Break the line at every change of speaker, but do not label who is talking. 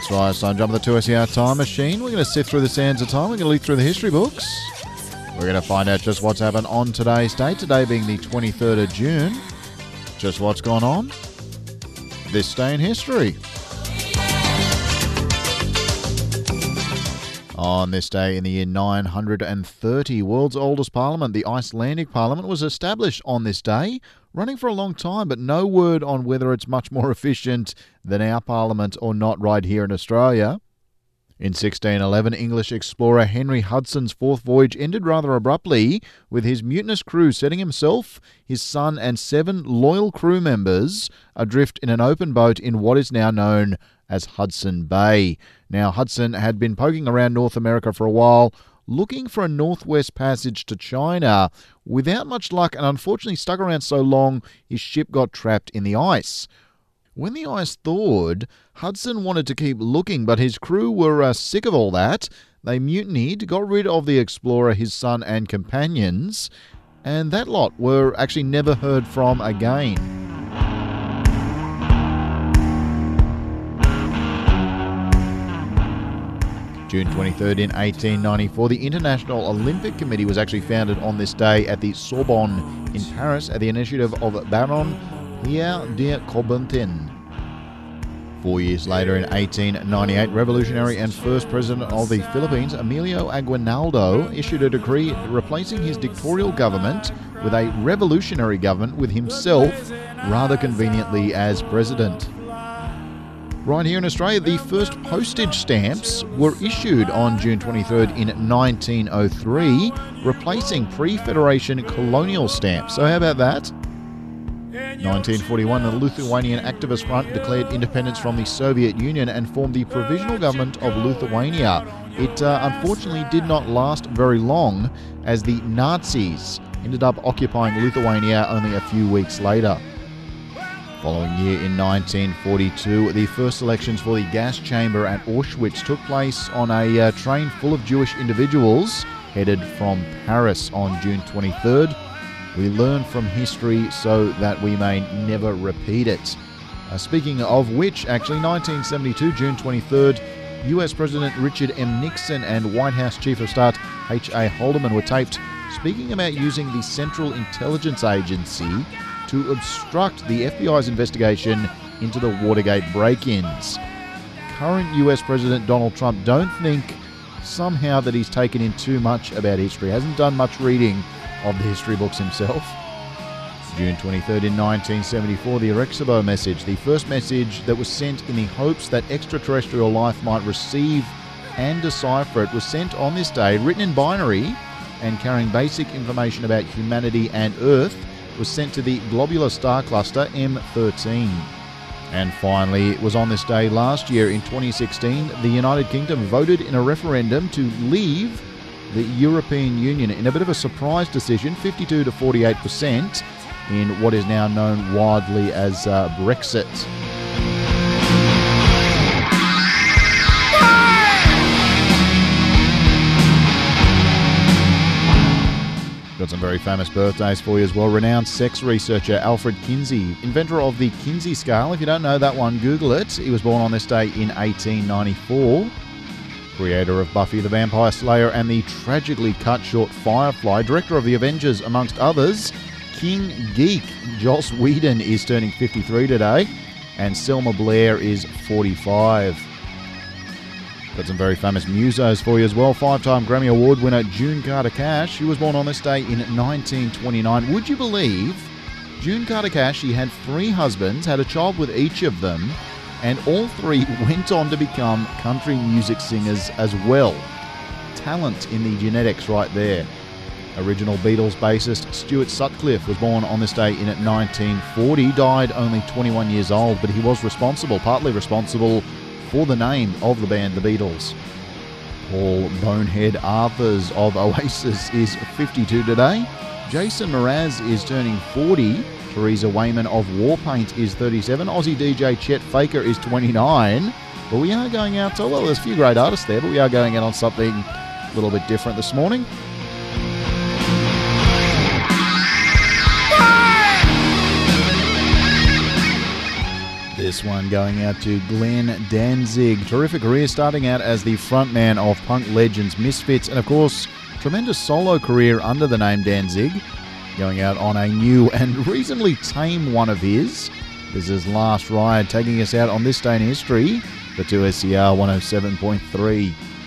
That's right, so jump the 2SER time machine. We're going to sift through the sands of time. We're going to leaf through the history books. We're going to find out just what's happened on today's date, today being the 23rd of June. Just what's gone on this day in history. On this day in the year 930, world's oldest parliament, the Icelandic parliament, was established on this day, running for a long time, but no word on whether it's much more efficient than our parliament or not right here in Australia. In 1611, English explorer Henry Hudson's fourth voyage ended rather abruptly, with his mutinous crew setting himself, his son and 7 loyal crew members adrift in an open boat in what is now known as Hudson Bay. Now, Hudson had been poking around North America for a while, looking for a northwest passage to China. Without much luck, and unfortunately stuck around so long, his ship got trapped in the ice. When the ice thawed, Hudson wanted to keep looking, but his crew were sick of all that. They mutinied, got rid of the explorer, his son and companions, and that lot were actually never heard from again. June 23rd in 1894, the International Olympic Committee was actually founded on this day at the Sorbonne in Paris at the initiative of Baron Pierre de Coubertin. 4 years later, in 1898, revolutionary and first president of the Philippines, Emilio Aguinaldo, issued a decree replacing his dictatorial government with a revolutionary government with himself, rather conveniently, as president. Right here in Australia, the first postage stamps were issued on June 23rd in 1903, replacing pre-Federation colonial stamps. So how about that? 1941, the Lithuanian Activist Front declared independence from the Soviet Union and formed the Provisional Government of Lithuania. It unfortunately did not last very long, as the Nazis ended up occupying Lithuania only a few weeks later. Following year, in 1942, the first elections for the gas chamber at Auschwitz took place on a train full of Jewish individuals headed from Paris on June 23rd. We learn from history so that we may never repeat it. Speaking of which, actually, 1972, June 23rd, US President Richard M. Nixon and White House Chief of Staff H.A. Haldeman were taped speaking about using the Central Intelligence Agency to obstruct the FBI's investigation into the Watergate break-ins. Current US President Donald Trump don't think somehow that he's taken in too much about history, hasn't done much reading of the history books himself. June 23rd in 1974, the Arecibo message, the first message that was sent in the hopes that extraterrestrial life might receive and decipher it, was sent on this day, written in binary and carrying basic information about humanity and Earth, was sent to the globular star cluster M13. And finally, it was on this day last year in 2016, the United Kingdom voted in a referendum to leave the European Union in a bit of a surprise decision, 52 to 48%, in what is now known widely as Brexit. Got some very famous birthdays for you as well. Renowned sex researcher Alfred Kinsey, inventor of the Kinsey scale. If you don't know that one, Google it. He was born on this day in 1894. Creator of Buffy the Vampire Slayer and the tragically cut short Firefly. Director of The Avengers, amongst others. King Geek Joss Whedon is turning 53 today. And Selma Blair is 45. Got some very famous musos for you as well. 5-time Grammy Award winner June Carter Cash. She was born on this day in 1929. Would you believe June Carter Cash, she had 3 husbands, had a child with each of them, and all 3 went on to become country music singers as well. Talent in the genetics right there. Original Beatles bassist Stuart Sutcliffe was born on this day in 1940. Died only 21 years old, but he was partly responsible for the name of the band, the Beatles. Paul Bonehead Arthurs of Oasis is 52 today. Jason Mraz is turning 40. Theresa Wayman of Warpaint is 37. Aussie DJ Chet Faker is 29. But we are going out to, well, there's a few great artists there, but we are going out on something a little bit different this morning. This one going out to Glenn Danzig. Terrific career, starting out as the frontman of punk legends Misfits, and of course, tremendous solo career under the name Danzig, going out on a new and reasonably tame one of his. This is Last Ride, taking us out on this day in history for 2SCR 107.3.